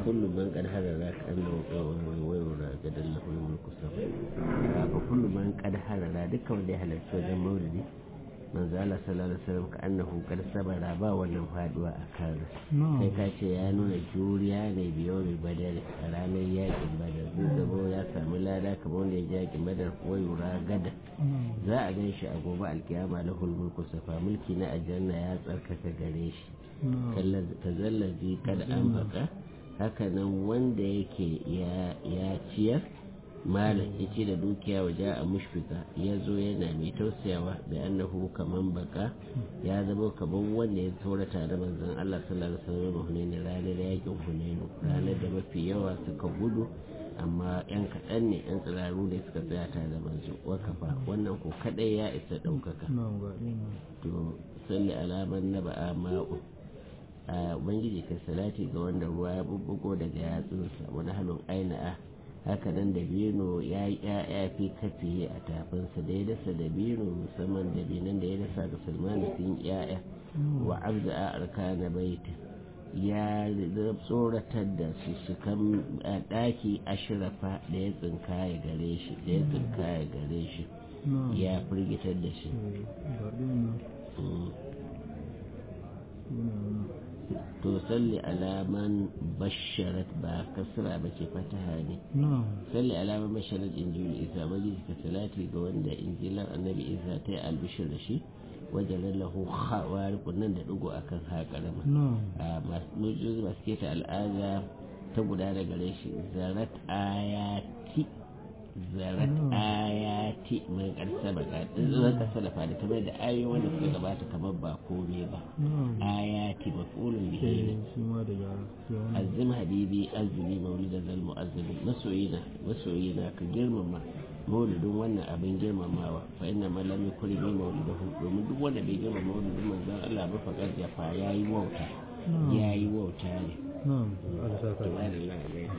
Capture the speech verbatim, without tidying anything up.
kullu man qad harara annahu wayura gadan lahu mulku sama fa kullu man qad harara dukkan wanda ya halarci wajen maulidi manzo Allah sallallahu alaihi wasallam ka annahu qad sabara ba wannan faduwa a kan kai ka ce ya nuna juriya ne biyo mai badar a ranar yakin badar zai zabo ya samu lada kamar wanda ya yakin badar wayura gada za a gan shi a gobe alkiyama lahul mulku safa mulki na aljanna ya tsarkaka gare shi kazallazi kada an baka hakanan wanda yake ya ciyar malam ya ce da dukiya waje a mushfika ya zo yana mai tausayawa da annahu kaman baka ya zama kaman wanda ya tsorata da manzon Allah sallallahu alaihi wasallam hunaini ranar yakin hunainu ranar da mafi yawa suka gudu amma yan kaɗan ne yan tsiraru ne suka tsaya tare da manzo wakafa wannan ko kadai ya isa ɗaukaka to salli alaman na ba'a ma'u a ubangiji ka salati ga wanda ruwa ya bubbugo daga yatsunsa wani halin aini'a haka nan da bino ya yi ya fi kafiye a tafinsa da ya dasa da bino musamman da binan da ya dasa ga sulmani sun ya'ya wa abda a arka na baita ya tsoratar da su su kan ɗaki ashirafa da ya tsinka ya gare shi da ya tsinka ya gare shi ya firgitar da shi to salli alaman basharat ba kasra ba ce fataha ne salli alaman basharat injil isa majlis ka salati ga wanda injilar annabi isa ta yi albishir da shi wajen lallahu hawari kunnan da dugo akan haƙarama masu masu keta al'ada ta guda da gare shi zarat ayati zarat ayati mai karsa baka zan ka salafa da kamar da ayoyi wanda suka gabata kamar ba kome ba ayati mafulun bihi azim habibi azumi maulida zal mu'azzim masoyina masoyina ka girmama maulidin wannan abin girmamawa fa inna man lam yakul bi maulidahu domin duk wanda bai girmama maulidin manzon Allah ba fa ya fa yayi wauta yayi wauta ne